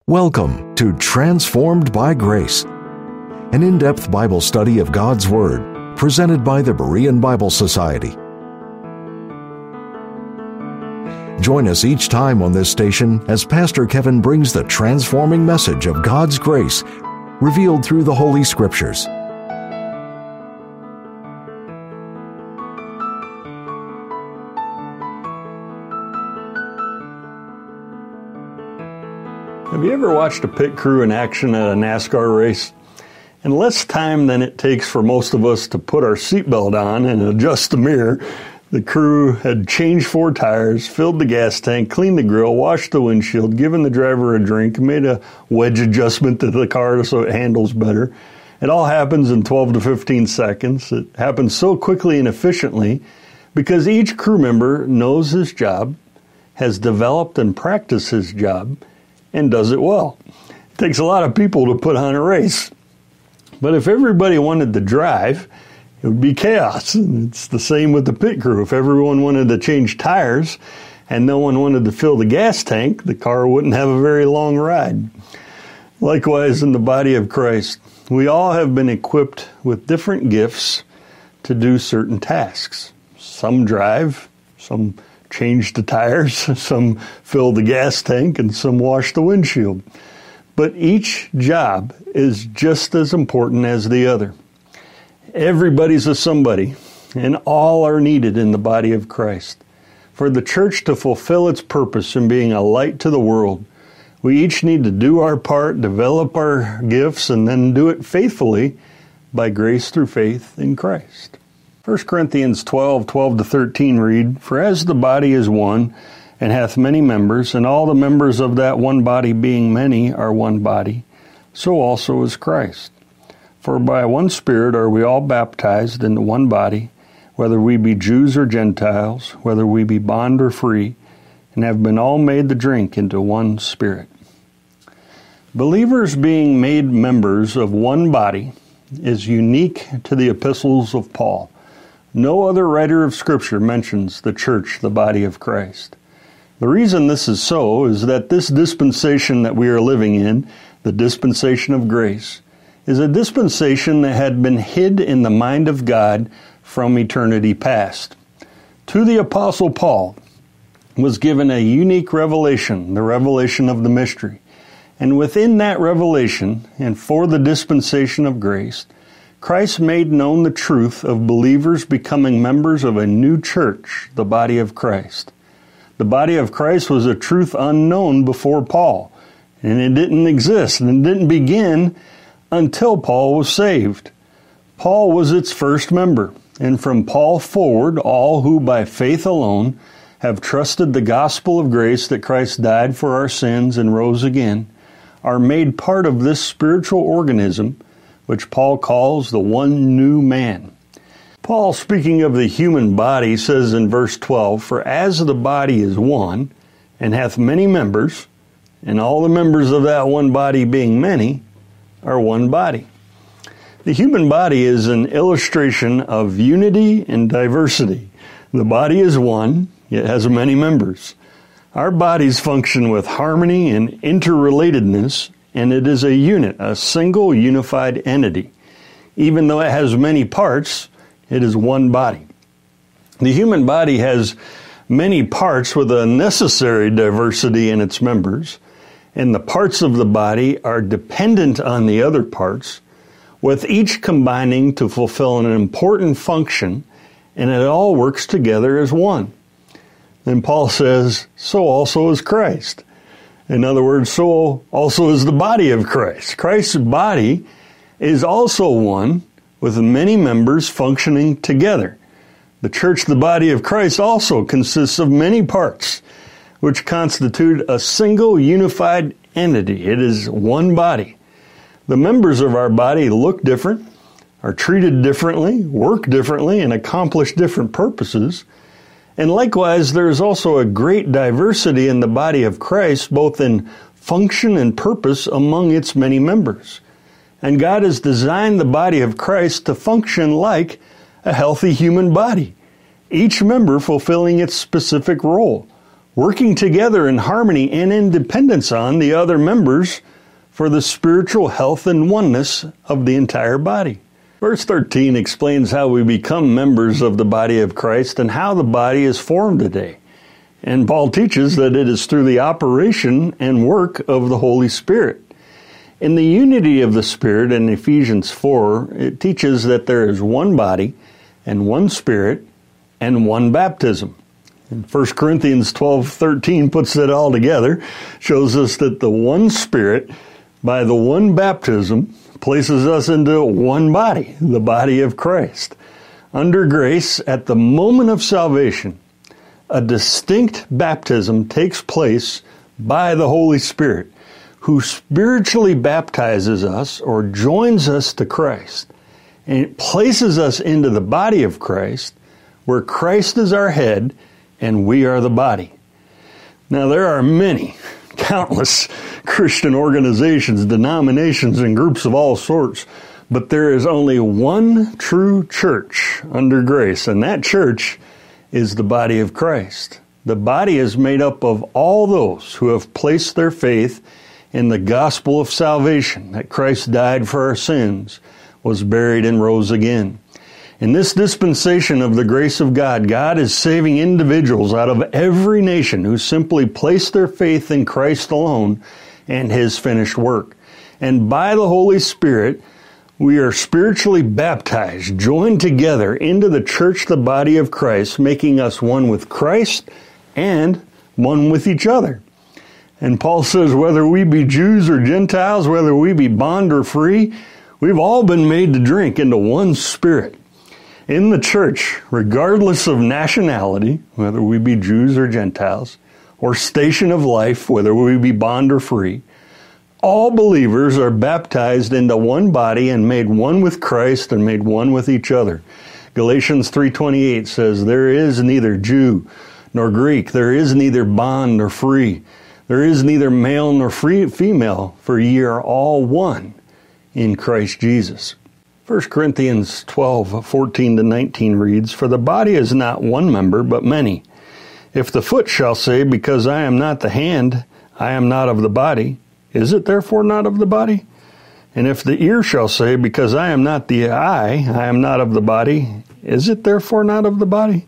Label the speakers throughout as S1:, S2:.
S1: Welcome to Transformed by Grace, an in-depth Bible study of God's Word, presented by the Berean Bible Society. Join us each time on this station as Pastor Kevin brings the transforming message of God's grace revealed through the Holy Scriptures.
S2: Have you ever watched a pit crew in action at a NASCAR race? In less time than it takes for most of us to put our seatbelt on and adjust the mirror, the crew had changed 4 tires, filled the gas tank, cleaned the grill, washed the windshield, given the driver a drink, made a wedge adjustment to the car so it handles better. It all happens in 12 to 15 seconds. It happens so quickly and efficiently because each crew member knows his job, has developed and practiced his job, and does it well. It takes a lot of people to put on a race. But if everybody wanted to drive, it would be chaos. And it's the same with the pit crew. If everyone wanted to change tires and no one wanted to fill the gas tank, the car wouldn't have a very long ride. Likewise, in the body of Christ, we all have been equipped with different gifts to do certain tasks. Some drive, some change the tires, some fill the gas tank, and some wash the windshield. But each job is just as important as the other. Everybody's a somebody, and all are needed in the body of Christ. For the church to fulfill its purpose in being a light to the world, we each need to do our part, develop our gifts, and then do it faithfully by grace through faith in Christ. 1 Corinthians 12:12-13 read, "For as the body is one, and hath many members, and all the members of that one body being many are one body, so also is Christ. For by one Spirit are we all baptized into one body, whether we be Jews or Gentiles, whether we be bond or free, and have been all made to drink into one Spirit." Believers being made members of one body is unique to the epistles of Paul. No other writer of Scripture mentions the church, the body of Christ. The reason this is so is that this dispensation that we are living in, the dispensation of grace, is a dispensation that had been hid in the mind of God from eternity past. To the Apostle Paul was given a unique revelation, the revelation of the mystery. And within that revelation, and for the dispensation of grace, Christ made known the truth of believers becoming members of a new church, the body of Christ. The body of Christ was a truth unknown before Paul, and it didn't exist, and it didn't begin until Paul was saved. Paul was its first member, and from Paul forward, all who by faith alone have trusted the gospel of grace that Christ died for our sins and rose again, are made part of this spiritual organism, which Paul calls the one new man. Paul, speaking of the human body, says in verse 12, "For as the body is one, and hath many members, and all the members of that one body being many, are one body." The human body is an illustration of unity and diversity. The body is one, yet has many members. Our bodies function with harmony and interrelatedness, and it is a unit, a single unified entity. Even though it has many parts, it is one body. The human body has many parts with a necessary diversity in its members, and the parts of the body are dependent on the other parts, with each combining to fulfill an important function, and it all works together as one. Then Paul says, so also is Christ. In other words, so also is the body of Christ. Christ's body is also one with many members functioning together. The church, the body of Christ, also consists of many parts, which constitute a single unified entity. It is one body. The members of our body look different, are treated differently, work differently, and accomplish different purposes. And likewise, there is also a great diversity in the body of Christ, both in function and purpose among its many members. And God has designed the body of Christ to function like a healthy human body, each member fulfilling its specific role, working together in harmony and in dependence on the other members for the spiritual health and oneness of the entire body. Verse 13 explains how we become members of the body of Christ and how the body is formed today. And Paul teaches that it is through the operation and work of the Holy Spirit. In the unity of the Spirit in Ephesians 4, it teaches that there is one body and one Spirit and one baptism. And 1 Corinthians 12:13 puts it all together, shows us that the one Spirit, by the one baptism, places us into one body, the body of Christ. Under grace, at the moment of salvation, a distinct baptism takes place by the Holy Spirit, who spiritually baptizes us or joins us to Christ. And it places us into the body of Christ, where Christ is our head and we are the body. Now, there are many, countless Christian organizations, denominations, and groups of all sorts, but there is only one true church under grace, and that church is the body of Christ. The body is made up of all those who have placed their faith in the gospel of salvation, that Christ died for our sins, was buried, and rose again. In this dispensation of the grace of God, God is saving individuals out of every nation who simply place their faith in Christ alone and His finished work. And by the Holy Spirit, we are spiritually baptized, joined together into the church, the body of Christ, making us one with Christ and one with each other. And Paul says, whether we be Jews or Gentiles, whether we be bond or free, we've all been made to drink into one Spirit. In the church, regardless of nationality, whether we be Jews or Gentiles, or station of life, whether we be bond or free, all believers are baptized into one body and made one with Christ and made one with each other. Galatians 3:28 says, there is neither Jew nor Greek, there is neither bond nor free, there is neither male nor female, for ye are all one in Christ Jesus. 1 Corinthians 12:14-19 reads, for the body is not one member, but many. If the foot shall say, because I am not the hand, I am not of the body, is it therefore not of the body? And if the ear shall say, because I am not the eye, I am not of the body, is it therefore not of the body?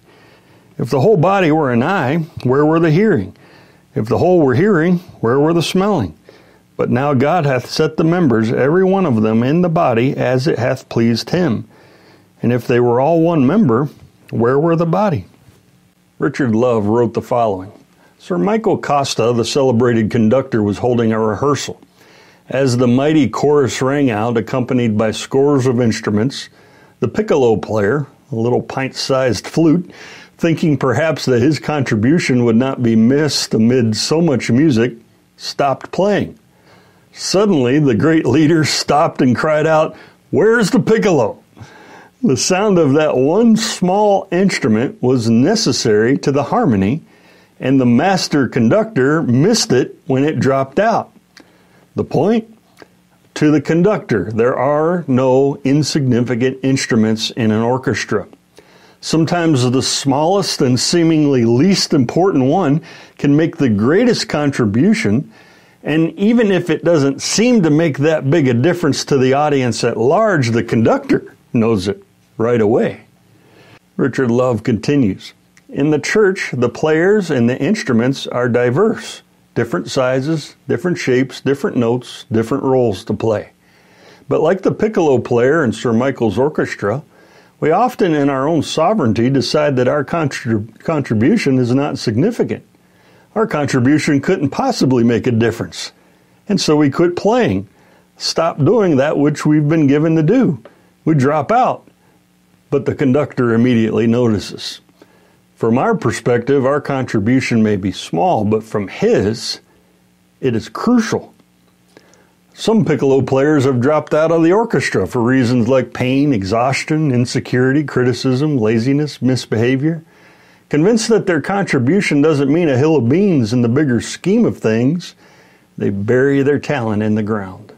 S2: If the whole body were an eye, where were the hearing? If the whole were hearing, where were the smelling? But now God hath set the members, every one of them, in the body, as it hath pleased Him. And if they were all one member, where were the body? Richard Love wrote the following. Sir Michael Costa, the celebrated conductor, was holding a rehearsal. As the mighty chorus rang out, accompanied by scores of instruments, the piccolo player, a little pint-sized flute, thinking perhaps that his contribution would not be missed amid so much music, stopped playing. Suddenly, the great leader stopped and cried out, "Where's the piccolo?" The sound of that one small instrument was necessary to the harmony, and the master conductor missed it when it dropped out. The point? To the conductor, there are no insignificant instruments in an orchestra. Sometimes the smallest and seemingly least important one can make the greatest contribution, and even if it doesn't seem to make that big a difference to the audience at large, the conductor knows it right away. Richard Love continues, in the church, the players and the instruments are diverse. Different sizes, different shapes, different notes, different roles to play. But like the piccolo player in Sir Michael's orchestra, we often in our own sovereignty decide that our contribution is not significant. Our contribution couldn't possibly make a difference. And so we quit playing, stop doing that which we've been given to do. We drop out. But the conductor immediately notices. From our perspective, our contribution may be small, but from his, it is crucial. Some piccolo players have dropped out of the orchestra for reasons like pain, exhaustion, insecurity, criticism, laziness, misbehavior. Convinced that their contribution doesn't mean a hill of beans in the bigger scheme of things, they bury their talent in the ground.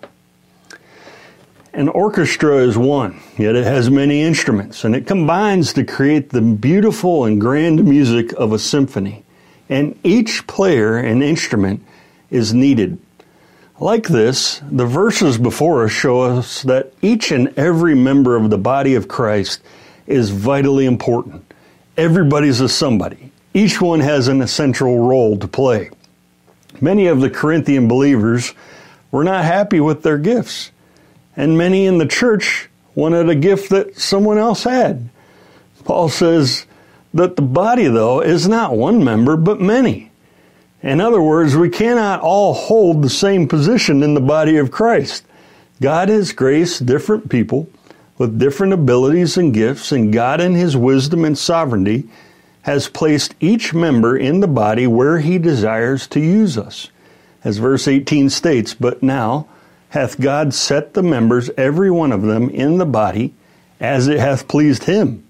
S2: An orchestra is one, yet it has many instruments, and it combines to create the beautiful and grand music of a symphony. and each player and instrument is needed. Like this, the verses before us show us that each and every member of the body of Christ is vitally important. Everybody's a somebody. Each one has an essential role to play. Many of the Corinthian believers were not happy with their gifts, and many in the church wanted a gift that someone else had. Paul says that the body, though, is not one member, but many. In other words, we cannot all hold the same position in the body of Christ. God has graced different people with different abilities and gifts, and God in His wisdom and sovereignty has placed each member in the body where He desires to use us. As verse 18 states, "But now hath God set the members, every one of them, in the body, as it hath pleased Him."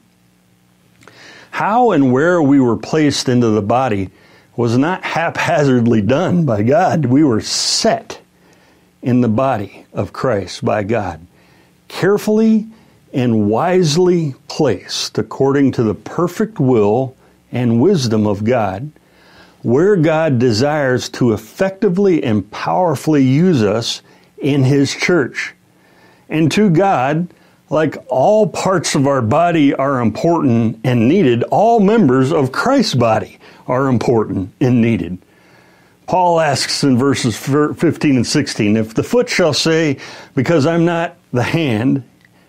S2: How and where we were placed into the body was not haphazardly done by God. We were set in the body of Christ by God, carefully and wisely placed according to the perfect will and wisdom of God, where God desires to effectively and powerfully use us in His church. And to God, like all parts of our body are important and needed, all members of Christ's body are important and needed. Paul asks in verses 15 and 16, "If the foot shall say, because I'm not the hand,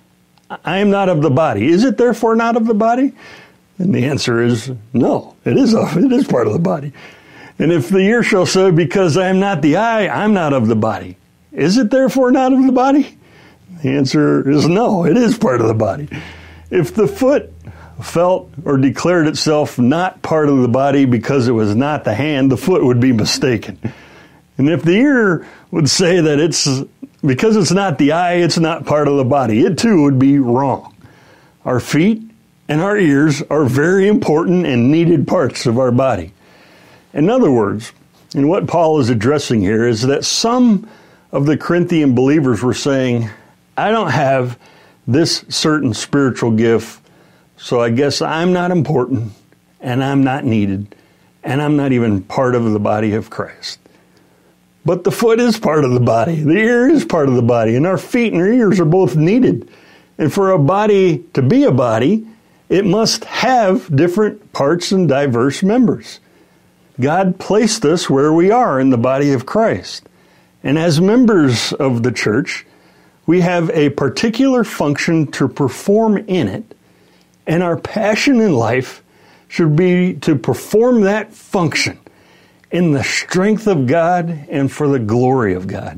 S2: I am not of the body, is it therefore not of the body?" And the answer is no, it is part of the body. "And if the ear shall say, because I am not the eye, I'm not of the body, is it therefore not of the body?" The answer is no, it is part of the body. If the foot felt or declared itself not part of the body because it was not the hand, the foot would be mistaken. And if the ear would say that because it's not the eye, it's not part of the body, it too would be wrong. Our feet and our ears are very important and needed parts of our body. In other words, and what Paul is addressing here is that some of the Corinthian believers were saying, "I don't have this certain spiritual gift, so I guess I'm not important, and I'm not needed, and I'm not even part of the body of Christ." But the foot is part of the body. The ear is part of the body, and our feet and our ears are both needed. And for a body to be a body, it must have different parts and diverse members. God placed us where we are in the body of Christ. And as members of the church, we have a particular function to perform in it, and our passion in life should be to perform that function in the strength of God and for the glory of God.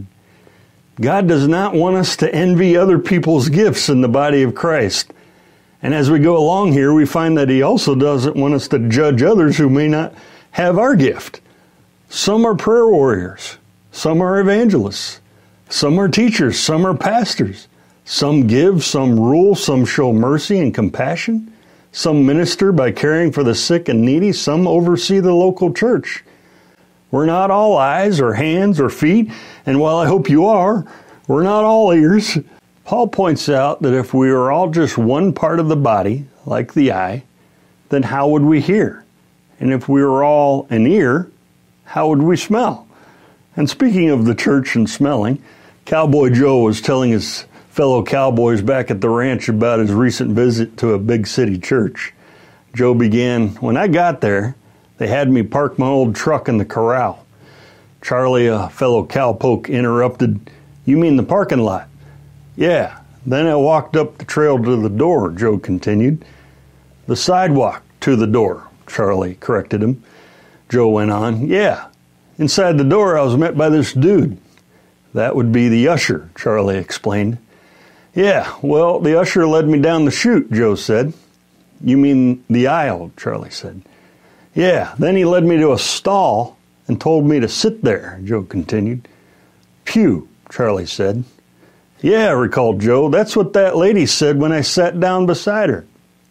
S2: God does not want us to envy other people's gifts in the body of Christ. And as we go along here, we find that He also doesn't want us to judge others who may not have our gift. Some are prayer warriors. Some are evangelists. Some are teachers. Some are pastors. Some give, some rule, some show mercy and compassion. Some minister by caring for the sick and needy. Some oversee the local church. We're not all eyes or hands or feet, and while I hope you are, we're not all ears. Paul points out that if we are all just one part of the body, like the eye, then how would we hear? And if we were all an ear, how would we smell? And speaking of the church and smelling, Cowboy Joe was telling his fellow cowboys back at the ranch about his recent visit to a big city church. Joe began, "When I got there, they had me park my old truck in the corral." Charlie, a fellow cowpoke, interrupted, "You mean the parking lot?" "Yeah. Then I walked up the trail to the door," Joe continued. "The sidewalk to the door," Charlie corrected him. Joe went on, "Yeah. Inside the door, I was met by this dude." "That would be the usher," Charlie explained. "Yeah, well, the usher led me down the chute," Joe said. "You mean the aisle," Charlie said. "Yeah, then he led me to a stall and told me to sit there," Joe continued. "Pew," Charlie said. "Yeah," recalled Joe, "that's what that lady said when I sat down beside her."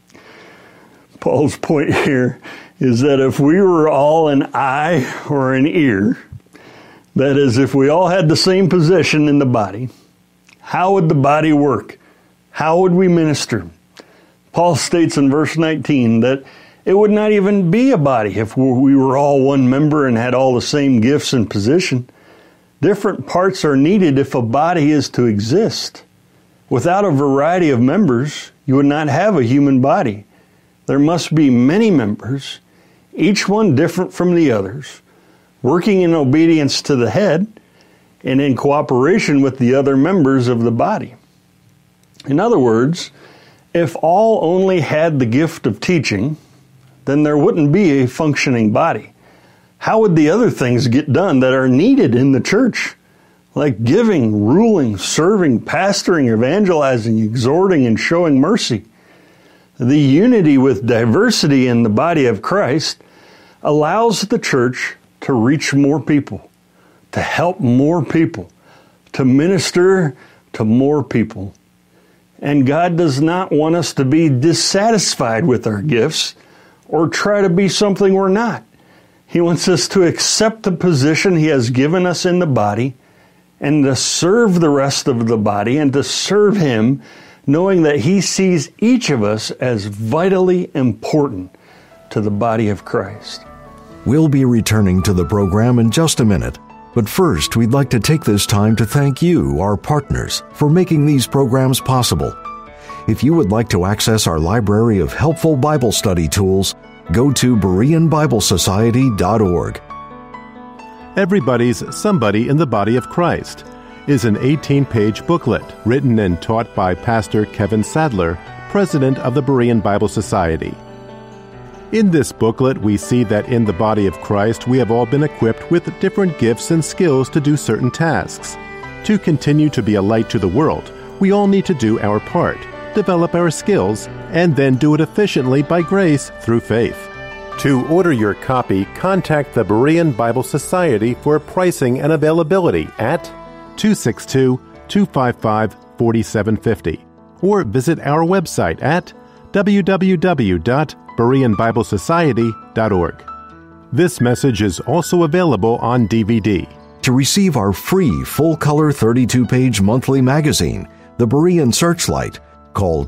S2: Paul's point here is that if we were all an eye or an ear, that is, if we all had the same position in the body, how would the body work? How would we minister? Paul states in verse 19 that It would not even be a body if we were all one member and had all the same gifts and position. Different parts are needed if a body is to exist. Without a variety of members, you would not have a human body. There must be many members, each one different from the others, working in obedience to the head and in cooperation with the other members of the body. In other words, if all only had the gift of teaching, then there wouldn't be a functioning body. How would the other things get done that are needed in the church? Like giving, ruling, serving, pastoring, evangelizing, exhorting, and showing mercy. The unity with diversity in the body of Christ allows the church to reach more people, to help more people, to minister to more people. And God does not want us to be dissatisfied with our gifts or try to be something we're not. He wants us to accept the position He has given us in the body and to serve the rest of the body and to serve Him, knowing that He sees each of us as vitally important to the body of Christ.
S1: We'll be returning to the program in just a minute, but first we'd like to take this time to thank you, our partners, for making these programs possible. If you would like to access our library of helpful Bible study tools, go to BereanBibleSociety.org.
S3: Everybody's Somebody in the Body of Christ is an 18-page booklet written and taught by Pastor Kevin Sadler, president of the Berean Bible Society. In this booklet, we see that in the body of Christ, we have all been equipped with different gifts and skills to do certain tasks. To continue to be a light to the world, we all need to do our part, develop our skills, and then do it efficiently by grace through faith. To order your copy, contact the Berean Bible Society for pricing and availability at 262-255-4750 or visit our website at www.BereanBibleSociety.org. This message is also available on DVD.
S1: To receive our free full-color 32-page monthly magazine, The Berean Searchlight, call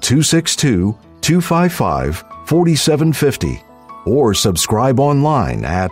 S1: 262-255-4750 or subscribe online at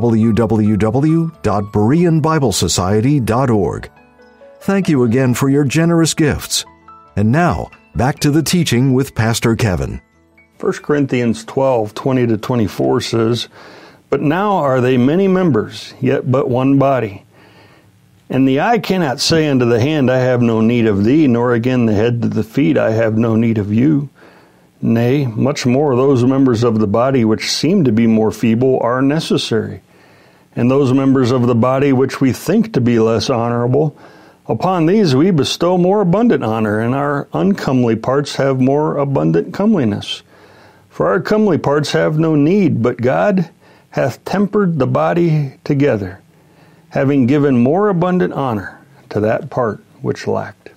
S1: www.BereanBibleSociety.org. Thank you again for your generous gifts. And now, back to the teaching with Pastor Kevin.
S2: 1 Corinthians 12:20-24 says, "But now are they many members, yet but one body. And the eye cannot say unto the hand, I have no need of thee, nor again the head to the feet, I have no need of you. Nay, much more those members of the body which seem to be more feeble are necessary. And those members of the body which we think to be less honorable, upon these we bestow more abundant honor, and our uncomely parts have more abundant comeliness. For our comely parts have no need, but God hath tempered the body together, having given more abundant honor to that part which lacked."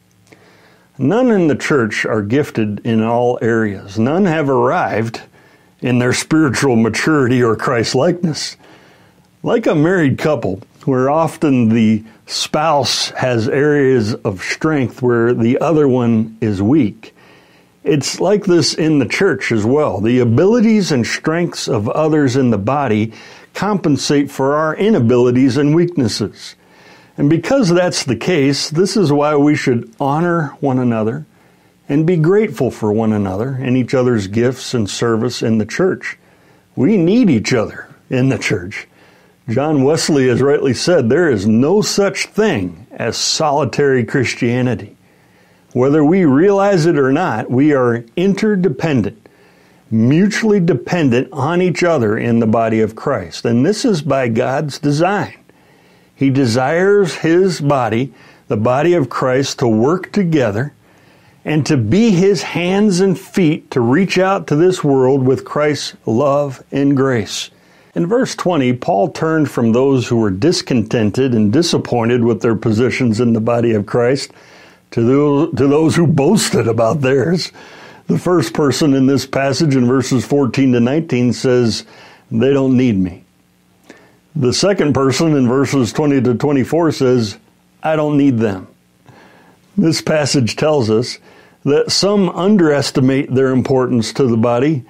S2: None in the church are gifted in all areas. None have arrived in their spiritual maturity or Christ-likeness. Like a married couple, where often the spouse has areas of strength where the other one is weak, it's like this in the church as well. The abilities and strengths of others in the body compensate for our inabilities and weaknesses. And because that's the case, this is why we should honor one another and be grateful for one another and each other's gifts and service in the church. We need each other in the church. John Wesley has rightly said, there is no such thing as solitary Christianity. Whether we realize it or not, we are interdependent, mutually dependent on each other in the body of Christ. And this is by God's design. He desires His body, the body of Christ, to work together and to be His hands and feet to reach out to this world with Christ's love and grace. In verse 20, Paul turned from those who were discontented and disappointed with their positions in the body of Christ to those who boasted about theirs. The first person in this passage in verses 14-19 says, they don't need me. The second person in verses 20-24 says, I don't need them. This passage tells us that some underestimate their importance to the body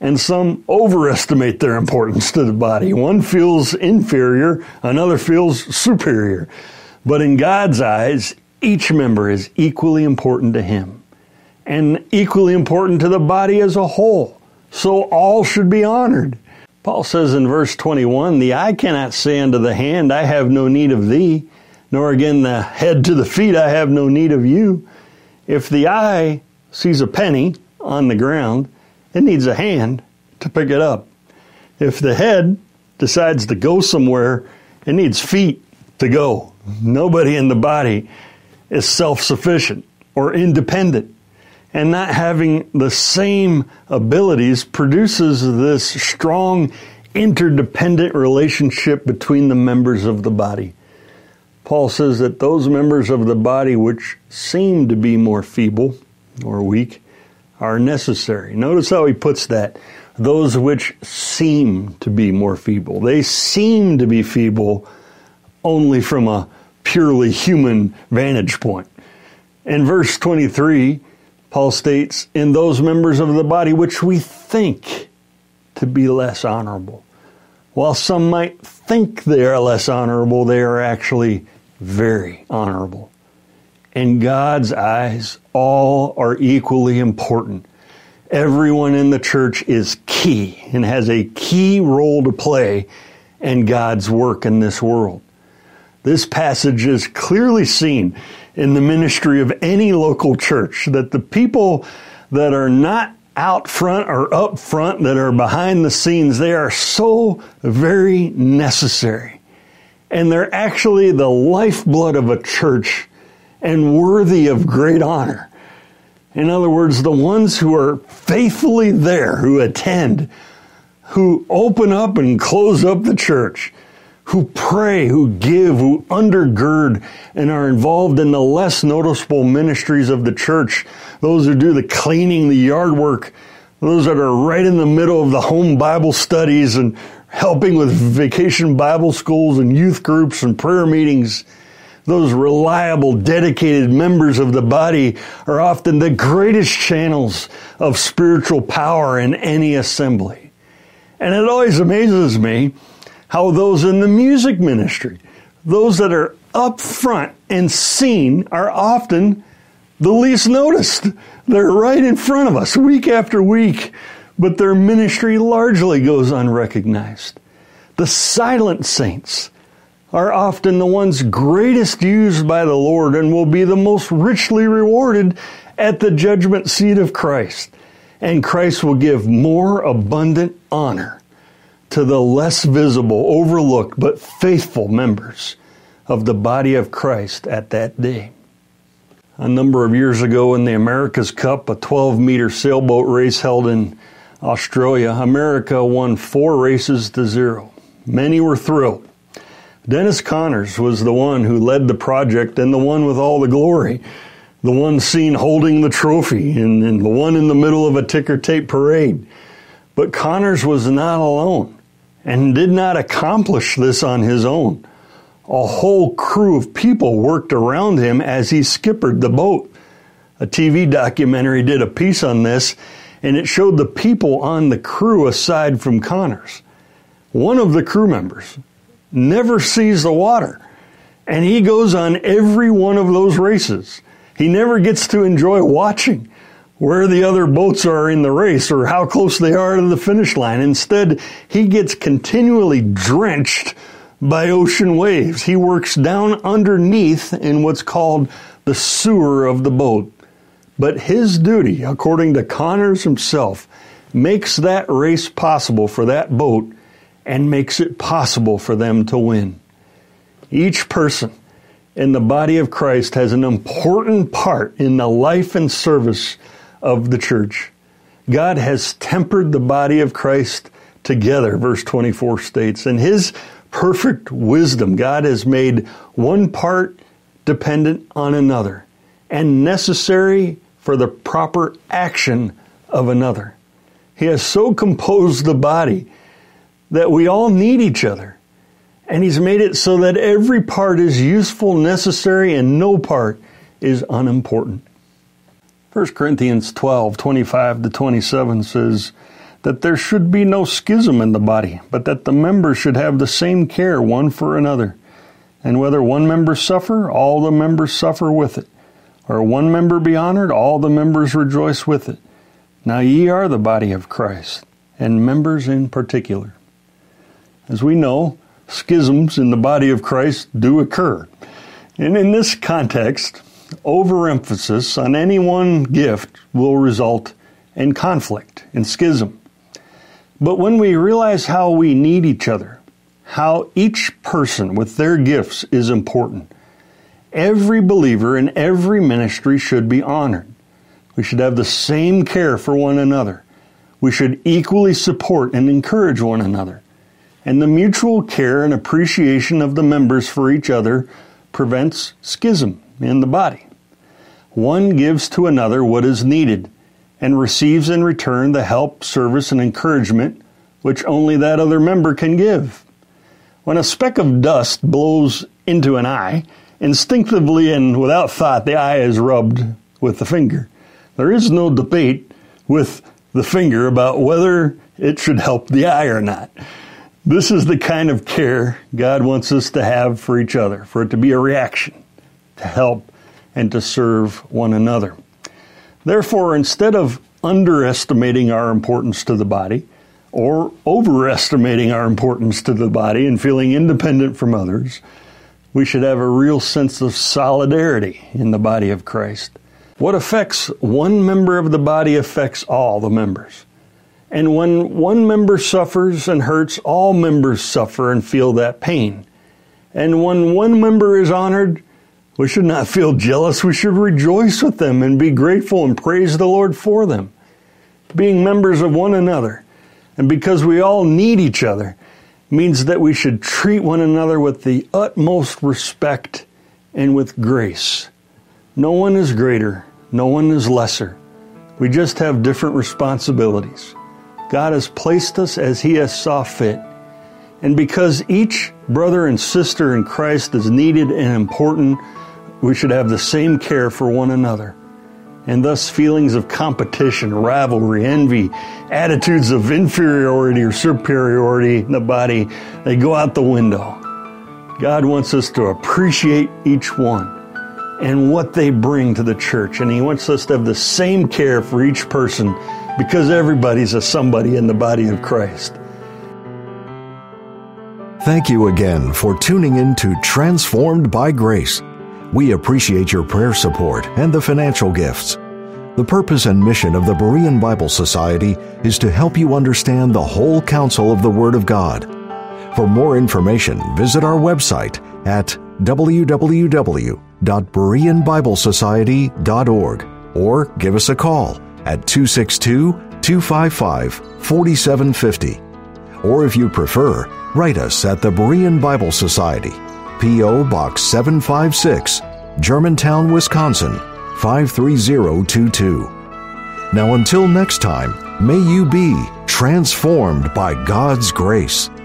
S2: and some overestimate their importance to the body. One feels inferior, another feels superior. But in God's eyes, each member is equally important to Him and equally important to the body as a whole. So all should be honored. Paul says in verse 21, the eye cannot say unto the hand, I have no need of thee, nor again the head to the feet, I have no need of you. If the eye sees a penny on the ground, it needs a hand to pick it up. If the head decides to go somewhere, it needs feet to go. Nobody in the body is self-sufficient or independent. And not having the same abilities produces this strong, interdependent relationship between the members of the body. Paul says that those members of the body which seem to be more feeble or weak are necessary. Notice how he puts that. Those which seem to be more feeble. They seem to be feeble only from a purely human vantage point. In verse 23, Paul states, in those members of the body which we think to be less honorable. While some might think they are less honorable, they are actually very honorable. In God's eyes, all are equally important. Everyone in the church is key and has a key role to play in God's work in this world. This passage is clearly seen in the ministry of any local church, that the people that are not out front or up front, that are behind the scenes, they are so very necessary. And they're actually the lifeblood of a church and worthy of great honor. In other words, the ones who are faithfully there, who attend, who open up and close up the church, who pray, who give, who undergird, and are involved in the less noticeable ministries of the church. Those who do the cleaning, the yard work, those that are right in the middle of the home Bible studies and helping with vacation Bible schools and youth groups and prayer meetings. Those reliable, dedicated members of the body are often the greatest channels of spiritual power in any assembly. And it always amazes me how those in the music ministry, those that are up front and seen, are often the least noticed. They're right in front of us week after week, but their ministry largely goes unrecognized. The silent saints are often the ones greatest used by the Lord and will be the most richly rewarded at the judgment seat of Christ. And Christ will give more abundant honor to the less visible, overlooked, but faithful members of the body of Christ at that day. A number of years ago in the America's Cup, a 12-meter sailboat race held in Australia, America won 4 races to 0. Many were thrilled. Dennis Connors was the one who led the project and the one with all the glory, the one seen holding the trophy and the one in the middle of a ticker tape parade. But Connors was not alone and did not accomplish this on his own. A whole crew of people worked around him as he skippered the boat. A TV documentary did a piece on this, and it showed the people on the crew aside from Connors. One of the crew members never sees the water, and he goes on every one of those races. He never gets to enjoy watching where the other boats are in the race or how close they are to the finish line. Instead, he gets continually drenched by ocean waves. He works down underneath in what's called the sewer of the boat. But his duty, according to Connors himself, makes that race possible for that boat and makes it possible for them to win. Each person in the body of Christ has an important part in the life and service of the church. God has tempered the body of Christ together, verse 24 states. In His perfect wisdom, God has made one part dependent on another and necessary for the proper action of another. He has so composed the body that we all need each other. And He's made it so that every part is useful, necessary, and no part is unimportant. 1 Corinthians 12:25-27 says, that there should be no schism in the body, but that the members should have the same care one for another. And whether one member suffer, all the members suffer with it. Or one member be honored, all the members rejoice with it. Now ye are the body of Christ, and members in particular. As we know, schisms in the body of Christ do occur. And in this context, overemphasis on any one gift will result in conflict and schism. But when we realize how we need each other, how each person with their gifts is important, every believer in every ministry should be honored. We should have the same care for one another. We should equally support and encourage one another. And the mutual care and appreciation of the members for each other prevents schism in the body. One gives to another what is needed and receives in return the help, service, and encouragement which only that other member can give. When a speck of dust blows into an eye, instinctively and without thought, the eye is rubbed with the finger. There is no debate with the finger about whether it should help the eye or not. This is the kind of care God wants us to have for each other, for it to be a reaction, to help and to serve one another. Therefore, instead of underestimating our importance to the body, or overestimating our importance to the body and feeling independent from others, we should have a real sense of solidarity in the body of Christ. What affects one member of the body affects all the members. And when one member suffers and hurts, all members suffer and feel that pain. And when one member is honored, we should not feel jealous. We should rejoice with them and be grateful and praise the Lord for them. Being members of one another, and because we all need each other, means that we should treat one another with the utmost respect and with grace. No one is greater, no one is lesser. We just have different responsibilities. God has placed us as He has saw fit. And because each brother and sister in Christ is needed and important, we should have the same care for one another. And thus feelings of competition, rivalry, envy, attitudes of inferiority or superiority in the body, they go out the window. God wants us to appreciate each one and what they bring to the church. And He wants us to have the same care for each person because everybody's a somebody in the body of Christ.
S1: Thank you again for tuning in to Transformed by Grace. We appreciate your prayer support and the financial gifts. The purpose and mission of the Berean Bible Society is to help you understand the whole counsel of the Word of God. For more information, visit our website at www.bereanbiblesociety.org or give us a call at 262-255-4750. Or if you prefer, write us at the Berean Bible Society, P.O. Box 756, Germantown, Wisconsin, 53022. Now until next time, may you be transformed by God's grace.